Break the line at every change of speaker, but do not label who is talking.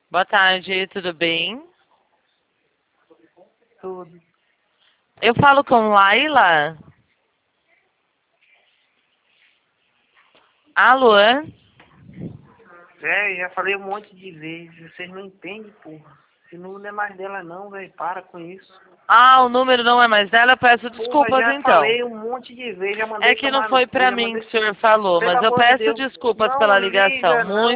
Boa tarde, tudo bem?
Tudo.
Eu falo com Laila. Alô?
Velho, já falei um monte de vezes, vocês não entendem, porra. Esse número não é mais dela não, velho, para com isso.
Ah, o número não é mais dela, eu peço
Porra,
desculpas
já
então.
falei um monte de vezes, já
É
mandei
que não
tomar no
foi
cu,
pra
já
mim
mandei...
que o senhor falou,
Pelo
mas eu
amor de
peço
Deus,
desculpas
não
pela ligação.
liga, não.